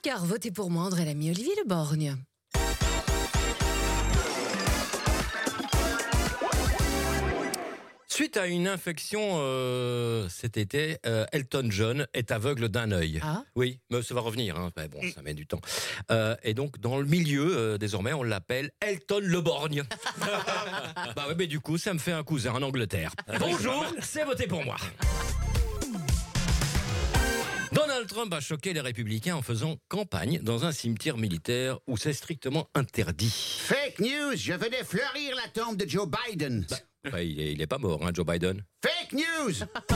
car votez pour moi, André Lamy, Olivier Le Borgne. Suite à une infection cet été, Elton John est aveugle d'un œil. Ah. Oui, mais ça va revenir, hein. Mais bon, ça met du temps. Et donc, dans le milieu, désormais, on l'appelle Elton Le Borgne. Bah ouais, mais du coup, ça me fait un cousin en Angleterre. Bonjour, c'est voté pour moi. Donald Trump a choqué les républicains en faisant campagne dans un cimetière militaire où c'est strictement interdit. Fake news, je venais fleurir la tombe de Joe Biden. Enfin, il est pas mort, hein, Joe Biden. Fake news.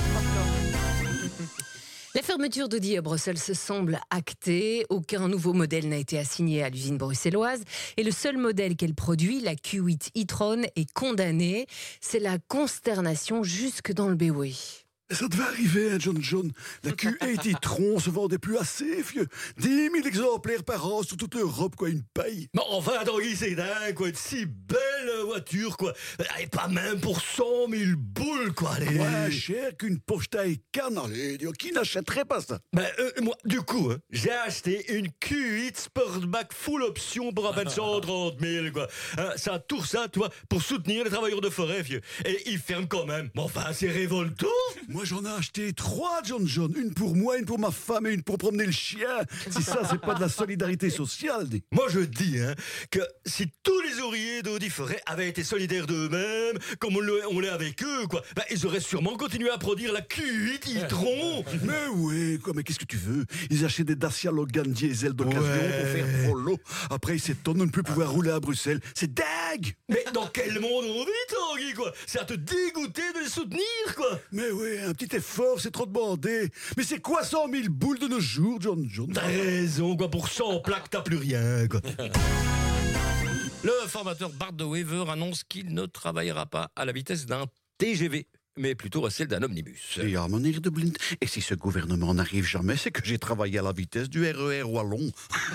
La fermeture d'Audi à Bruxelles se semble actée. Aucun nouveau modèle n'a été assigné à l'usine bruxelloise. Et le seul modèle qu'elle produit, la Q8 e-tron, est condamné. C'est la consternation jusque dans le BMW. Ça devait arriver, hein, John. La Q8 e-tron se vendait plus assez, vieux. 10 000 exemplaires par an sur toute l'Europe, quoi, une paille. Mais enfin, Tanguy, c'est dingue, quoi. Une si belle voiture, quoi. Et pas même pour 100 000 boules, quoi. Allez. Moins cher qu'une Porsche Taycan, allez. Qui n'achèterait pas ça? Moi, du coup, j'ai acheté une Q8 Sportback full option pour à peine 130 000, quoi. Ça tourne ça, tu vois, pour soutenir les travailleurs de forêt, vieux. Et ils ferment quand même. Mais enfin, c'est révoltant. Moi, j'en ai acheté 3, John. Une pour moi, une pour ma femme et une pour promener le chien. Si ça, c'est pas de la solidarité sociale. Moi, je dis que si tous les ouvriers d'Audi Forêt avaient été solidaires d'eux-mêmes, comme on l'est avec eux, quoi, ils auraient sûrement continué à produire la Q8 e-tron. Mais ouais, quoi, mais qu'est-ce que tu veux? Ils achètent des Dacia Logan diesel d'occasion pour faire prolo. Après, ils s'étonnent de ne plus pouvoir rouler à Bruxelles. C'est dingue! Mais dans quel monde on vit, Tanguy, quoi? C'est à te dégoûter de les soutenir, quoi. Mais ouais, un petit effort, c'est trop demandé. Mais c'est quoi 100 000 boules de nos jours, John? T'as raison, quoi. Pour 100 plaques, t'as plus rien, quoi. Le formateur Bart de Wever annonce qu'il ne travaillera pas à la vitesse d'un TGV, mais plutôt à celle d'un omnibus. Et meneer De Blind, et si ce gouvernement n'arrive jamais, c'est que j'ai travaillé à la vitesse du RER Wallon.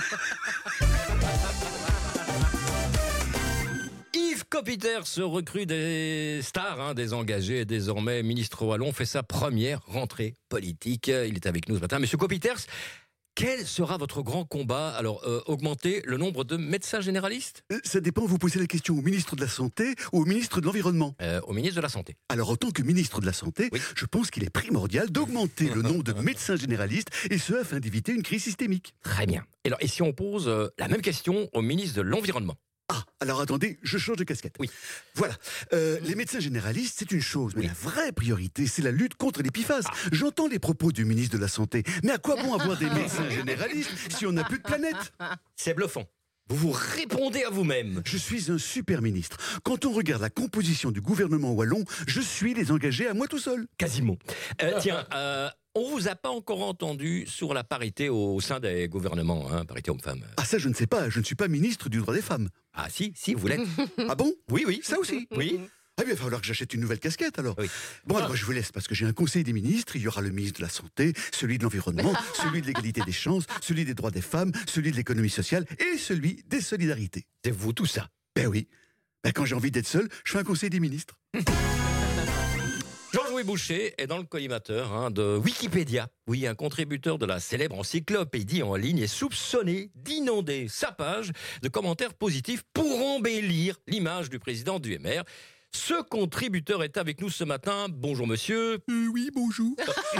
Yves Copiter, ce recrue des stars, des engagés, désormais ministre wallon, fait sa première rentrée politique. Il est avec nous ce matin. Monsieur Copiter, quel sera votre grand combat? Alors, augmenter le nombre de médecins généralistes? Ça dépend, vous posez la question au ministre de la Santé ou au ministre de l'Environnement? Au ministre de la Santé. Alors, en tant que ministre de la Santé, oui, je pense qu'il est primordial d'augmenter le nombre de médecins généralistes, et ce, afin d'éviter une crise systémique. Très bien. Et si on pose la même question au ministre de l'Environnement? Ah, alors attendez, je change de casquette. Oui. Voilà, les médecins généralistes, c'est une chose, mais la vraie priorité, c'est la lutte contre l'épiphaze. J'entends les propos du ministre de la Santé, mais à quoi bon avoir des médecins généralistes si on n'a plus de planète? C'est bluffant. Vous vous répondez à vous-même. Je suis un super ministre. Quand on regarde la composition du gouvernement wallon, je suis les engagés à moi tout seul. Quasiment. Tiens, on vous a pas encore entendu sur la parité au sein des gouvernements, parité homme-femme. Ah ça, je ne sais pas, je ne suis pas ministre du droit des femmes. Ah si, vous l'êtes. Ah bon? Oui. Ça aussi? Oui. Ah bien, il va falloir que j'achète une nouvelle casquette alors. Oui. Bon, alors je vous laisse parce que j'ai un conseil des ministres. Il y aura le ministre de la Santé, celui de l'Environnement, celui de l'égalité des chances, celui des droits des femmes, celui de l'économie sociale et celui des solidarités. C'est vous tout ça? Ben oui. Ben quand j'ai envie d'être seul, je fais un conseil des ministres. Georges-Louis Boucher est dans le collimateur de Wikipédia. Oui, un contributeur de la célèbre encyclopédie en ligne est soupçonné d'inonder sa page de commentaires positifs pour embellir l'image du président du MR. Ce contributeur est avec nous ce matin. Bonjour monsieur. Oui, bonjour.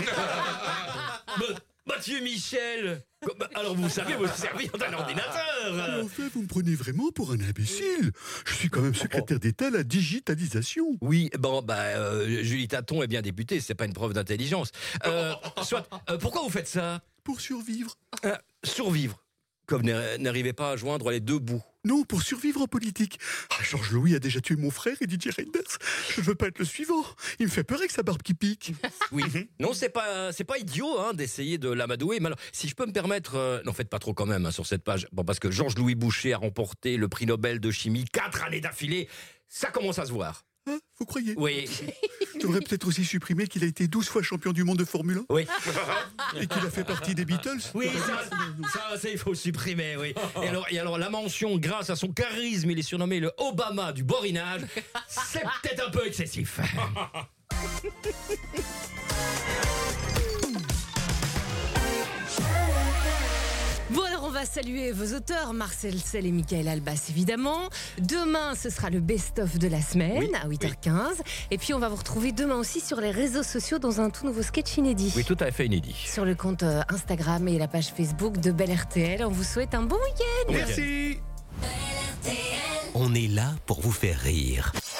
Mathieu Michel. Alors vous savez vous servir d'un ordinateur. En fait, vous me prenez vraiment pour un imbécile. Je suis quand même secrétaire d'État à la digitalisation. Oui, Julie Taton est bien députée, c'est pas une preuve d'intelligence. Pourquoi vous faites ça? Pour survivre. Survivre. Comme vous n'arrivez pas à joindre les deux bouts. Non, pour survivre en politique. Georges Louis a déjà tué mon frère et Didier Reynders. Je ne veux pas être le suivant. Il me fait peur avec sa barbe qui pique. Oui. Non, c'est pas idiot d'essayer de l'amadouer. Mais alors, si je peux me permettre, n'en faites pas trop quand même sur cette page. Bon, parce que Georges-Louis Boucher a remporté le prix Nobel de chimie 4 années d'affilée. Ça commence à se voir. Hein, vous croyez? Oui. Je devrais peut-être aussi supprimer qu'il a été 12 fois champion du monde de Formule 1. Oui. Et qu'il a fait partie des Beatles. Oui, ça, il faut supprimer, oui. Et alors, la mention, grâce à son charisme, il est surnommé le Obama du borinage. C'est peut-être un peu excessif. Bon, alors on va va saluer vos auteurs, Marcel Sell et Michael Albas, évidemment. Demain, ce sera le best-of de la semaine, Oui, à 8h15. Et puis, on va vous retrouver demain aussi sur les réseaux sociaux dans un tout nouveau sketch inédit. Oui, tout à fait inédit. Sur le compte Instagram et la page Facebook de Bel RTL. On vous souhaite un bon week-end. Merci. On est là pour vous faire rire.